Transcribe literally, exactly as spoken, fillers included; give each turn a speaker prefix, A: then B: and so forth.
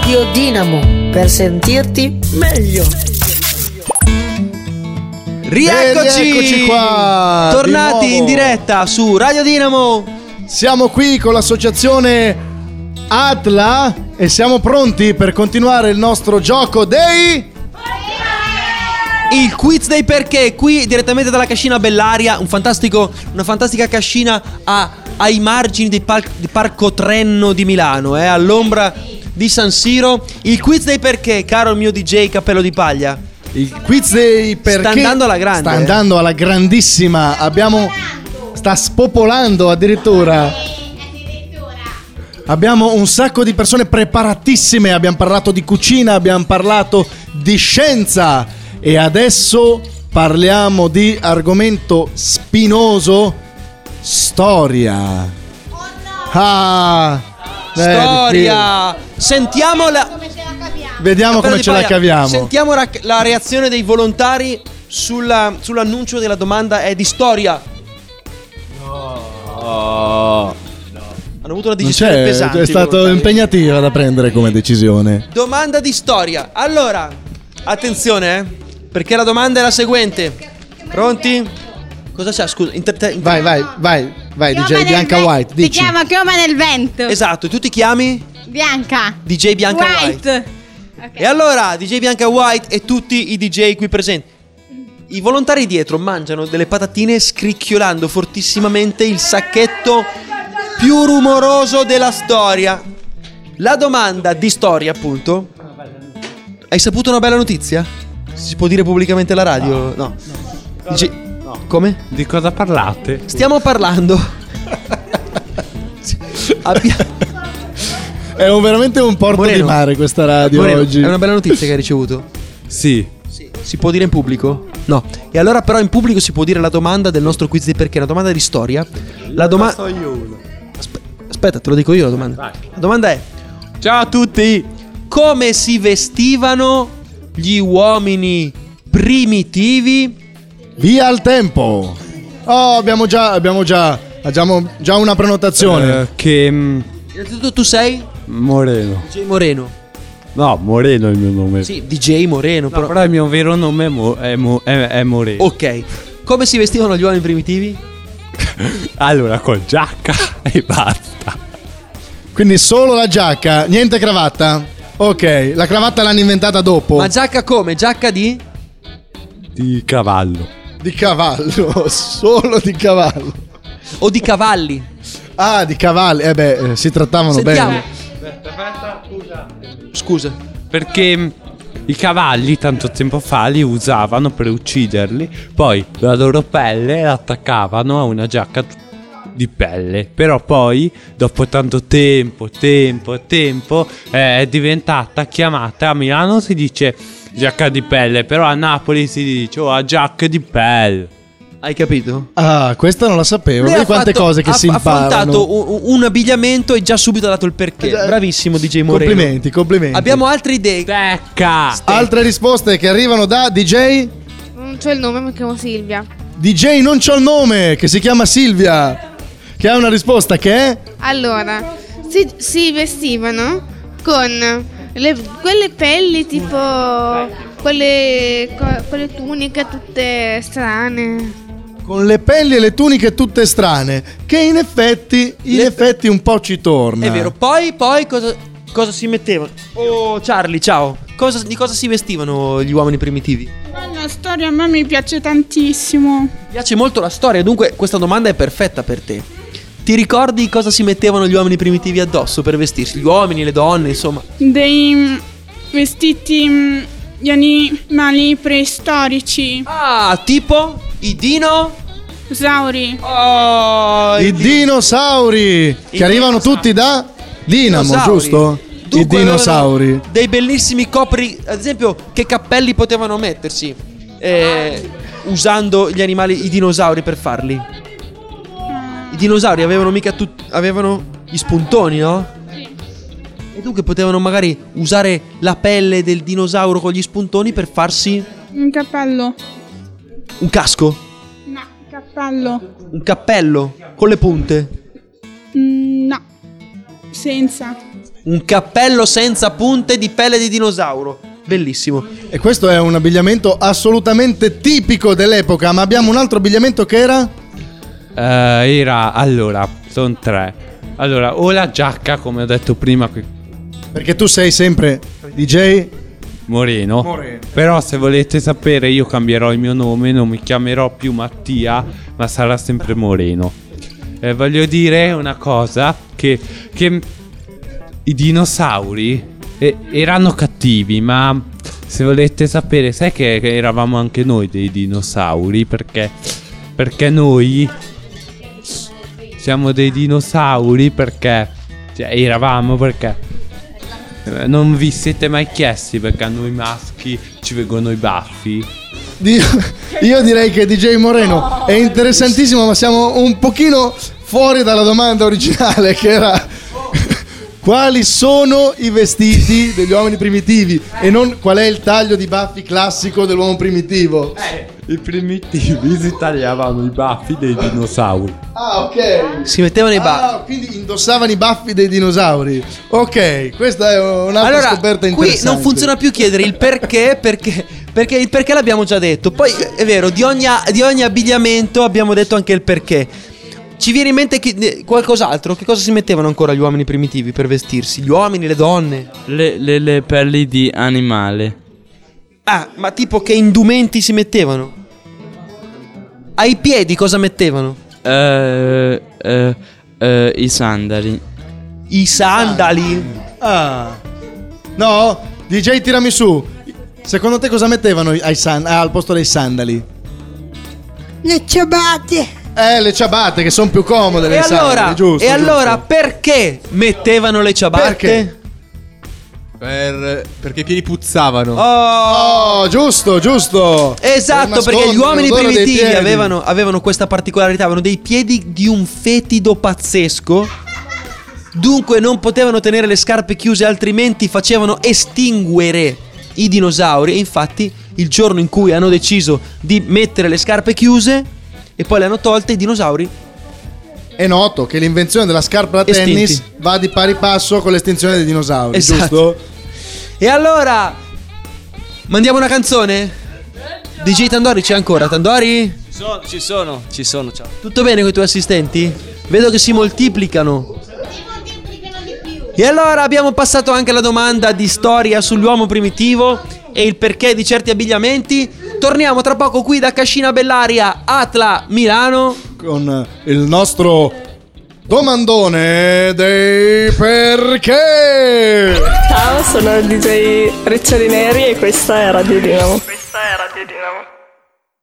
A: Radio Dinamo, per sentirti meglio.
B: Rieccoci,
C: Rieccoci qua,
B: tornati
C: di
B: in
C: nuovo.
B: diretta su Radio Dinamo.
C: Siamo qui con l'associazione Atla e siamo pronti per continuare il nostro gioco dei...
B: Il quiz dei perché, qui direttamente dalla cascina Bellaria, un fantastico, una fantastica cascina a, ai margini del, pal- del Parco Trenno di Milano, eh, all'ombra di San Siro. Il quiz dei perché, caro il mio D J Cappello di Paglia.
C: Il quiz dei perché...
B: Sta andando alla grande.
C: Sta andando alla grandissima. Abbiamo... Sta spopolando addirittura. Abbiamo un sacco di persone preparatissime. Abbiamo parlato di cucina, abbiamo parlato di scienza. E adesso parliamo di argomento spinoso: storia. Ah,
B: Storia. Sentiamo la...
C: Vediamo come
B: Cappello
C: ce
B: di
C: la
B: Paglia,
C: caviamo.
B: Sentiamo la, la reazione dei volontari sulla, sull'annuncio della domanda è di storia. No. Hanno avuto una
C: Non
B: decisione
C: c'è,
B: pesante.
C: è
B: i
C: stato
B: volontari.
C: impegnativa da prendere come decisione.
B: Domanda di storia. Allora, attenzione, eh, perché la domanda è la seguente. Pronti? Cosa c'è? Scusa, inter- inter-
C: Vai, vai, vai, vai, D J
D: Chioma
C: Bianca
D: nel ve-
C: White,
D: Si
C: dici.
D: chiama Chioma nel vento.
B: Esatto, tu ti chiami
D: Bianca.
B: D J Bianca White.
D: Ok.
B: E allora, D J Bianca White e tutti i D J qui presenti. I volontari dietro mangiano delle patatine scricchiolando fortissimamente il sacchetto più rumoroso della storia. La domanda di storia, appunto. Hai saputo una bella notizia? Si può dire pubblicamente alla radio? No. Dice- Come?
E: Di cosa parlate?
B: Stiamo parlando. Abbia-
C: È un- veramente un porto
B: Moreno.
C: di mare questa radio
B: Moreno,
C: oggi.
B: È una bella notizia che hai ricevuto.
E: Sì.
B: Si può dire in pubblico? No. E allora però in pubblico si può dire la domanda del nostro quiz di perché, una domanda di storia. La domanda... Aspetta, te lo dico io la domanda. La domanda è:
E: Ciao a tutti.
B: come si vestivano gli uomini primitivi?
C: Via al tempo. Oh, abbiamo già, abbiamo già, abbiamo già una prenotazione.
E: Eh, che mm,
B: Innanzitutto tu sei
E: Moreno.
B: D J Moreno.
E: No, Moreno è il mio nome.
B: Sì, D J Moreno,
E: No,
B: però...
E: però il mio vero nome è, Mo- è, Mo- è- è Moreno.
B: Ok. Come si vestivano gli uomini primitivi?
E: Allora, con giacca e basta.
C: Quindi solo la giacca, niente cravatta. Ok, la cravatta l'hanno inventata dopo.
B: Ma giacca come? Giacca di?
E: Di cavallo.
C: Di cavallo, solo di cavallo.
B: O di cavalli?
C: Ah, di cavalli. Eh beh, eh, si trattavano
B: Sentiamo.
C: bene.
B: Scusa.
E: Perché mm, i cavalli tanto tempo fa li usavano per ucciderli. Poi la loro pelle la attaccavano a una giacca t- di pelle. Però poi, dopo tanto tempo, tempo, tempo, eh, è diventata chiamata. A Milano si dice giacca di pelle, però a Napoli si dice oh, a giacca di pelle.
B: Hai capito?
C: Ah, questa non la sapevo.
B: Lui
C: Vedi
B: ha
C: quante
B: fatto-
C: cose che
B: ha,
C: si
B: ha
C: imparano.
B: affrontato un, un abbigliamento e già subito ha dato il perché.
C: Eh,
B: Bravissimo D J Moreno.
C: Complimenti, complimenti.
B: Abbiamo altre idee.
E: Tecca!
C: altre risposte che arrivano da D J.
D: Non c'ho il nome, mi chiamo Silvia.
C: D J non c'ho il nome, che si chiama Silvia, che ha una risposta che è...
D: Allora, si, si vestivano con le- quelle pelli tipo quelle, co- quelle tuniche tutte strane.
C: Con le pelli e le tuniche tutte strane, che in effetti, in
B: Le-
C: effetti un po' ci torna.
B: È vero. Poi, poi cosa, cosa si mettevano? Oh, Charlie, ciao. Cosa, di cosa si vestivano gli uomini primitivi?
F: La storia a me mi piace tantissimo.
B: Mi piace molto la storia, dunque questa domanda è perfetta per te. Ti ricordi cosa si mettevano gli uomini primitivi addosso per vestirsi? Gli uomini, le donne, insomma.
F: Dei mm, vestiti mm, di animali preistorici.
B: Ah, tipo i dino?
F: Sauri.
B: Oh,
C: I dinosauri, che
B: I
C: arrivano
B: dinosauri.
C: tutti da Dinamo,
B: Dinosauri.
C: giusto?
B: Dunque
C: I dinosauri.
B: avevano dei bellissimi copri. Ad esempio, che cappelli potevano mettersi eh, usando gli animali, i dinosauri per farli? I dinosauri avevano mica tutti. Avevano gli spuntoni, no? E dunque potevano magari usare la pelle del dinosauro con gli spuntoni per farsi
F: Un cappello.
B: un casco,
F: No, cappello.
B: un cappello con le punte.
F: Mm, no. Senza.
B: Un cappello senza punte di pelle di dinosauro. Bellissimo.
C: E questo è un abbigliamento assolutamente tipico dell'epoca. Ma abbiamo un altro abbigliamento che era?
E: Eh, era, allora, sono tre. Allora, o la giacca, come ho detto prima, che-
C: Perché tu sei sempre D J
E: Moreno.
C: Moreno.
E: Però se volete sapere, io cambierò il mio nome, non mi chiamerò più Mattia, ma sarà sempre Moreno. Eh, voglio dire una cosa, che, che i dinosauri eh, erano cattivi, ma se volete sapere, sai che, che eravamo anche noi dei dinosauri, perché, perché noi siamo dei dinosauri, perché, cioè, eravamo perché... Eh, Non vi siete mai chiesti perché a noi maschi ci vengono i baffi?
C: Dio, io direi che D J Moreno è interessantissimo, ma siamo un pochino fuori dalla domanda originale, che era quali sono i vestiti degli uomini primitivi e non qual è il taglio di baffi classico dell'uomo primitivo.
E: I primitivi si tagliavano i baffi dei dinosauri.
C: Ah, ok.
B: Si mettevano i baffi.
C: Ah, quindi indossavano i baffi dei dinosauri. Ok, questa è un'altra
B: Allora,
C: scoperta
B: qui
C: interessante.
B: non funziona più chiedere il perché, perché, perché il perché l'abbiamo già detto. Poi è vero, di ogni, di ogni abbigliamento abbiamo detto anche il perché. Ci viene in mente che, qualcos'altro? Che cosa si mettevano ancora gli uomini primitivi per vestirsi? Gli uomini, le donne?
G: Le, le, le pelli di animale.
B: Ah, ma tipo che indumenti si mettevano? Ai piedi cosa mettevano?
G: Eh, eh, eh, I sandali.
B: I sandali.
C: Ah. No, D J tirami su. Secondo te cosa mettevano ai san- ah, al posto dei sandali?
A: Le ciabatte.
C: Eh, le ciabatte che sono più comode.
B: E
C: dei
B: allora,
C: sandali, giusto,
B: e allora
C: giusto.
B: perché mettevano le ciabatte?
C: Perché?
H: Per, perché i piedi puzzavano.
B: Oh,
C: Oh, giusto, giusto.
B: esatto,
C: Per
B: perché gli
C: nascondere
B: uomini
C: l'odore dei
B: primitivi
C: piedi.
B: avevano, avevano questa particolarità, avevano dei piedi di un fetido pazzesco. Dunque non potevano tenere le scarpe chiuse, altrimenti facevano estinguere i dinosauri. E infatti il giorno in cui hanno deciso di mettere le scarpe chiuse e poi le hanno tolte, i dinosauri.
C: È noto che l'invenzione della scarpa da
B: Estinti.
C: tennis va di pari passo con l'estinzione dei dinosauri,
B: Esatto.
C: giusto?
B: E allora mandiamo una canzone? D J Tandori c'è ancora? Tandori?
I: Ci sono, ci sono, ci sono, ciao.
B: Tutto bene con i tuoi assistenti? Vedo che si moltiplicano. E allora abbiamo passato anche la domanda di storia sull'uomo primitivo e il perché di certi abbigliamenti. Torniamo tra poco qui da Cascina Bellaria, Atla, Milano,
C: Con il nostro domandone dei perché.
J: Ciao, sono il D J Riccioli Neri e questa è Radio Dinamo. Questa è Radio Dinamo.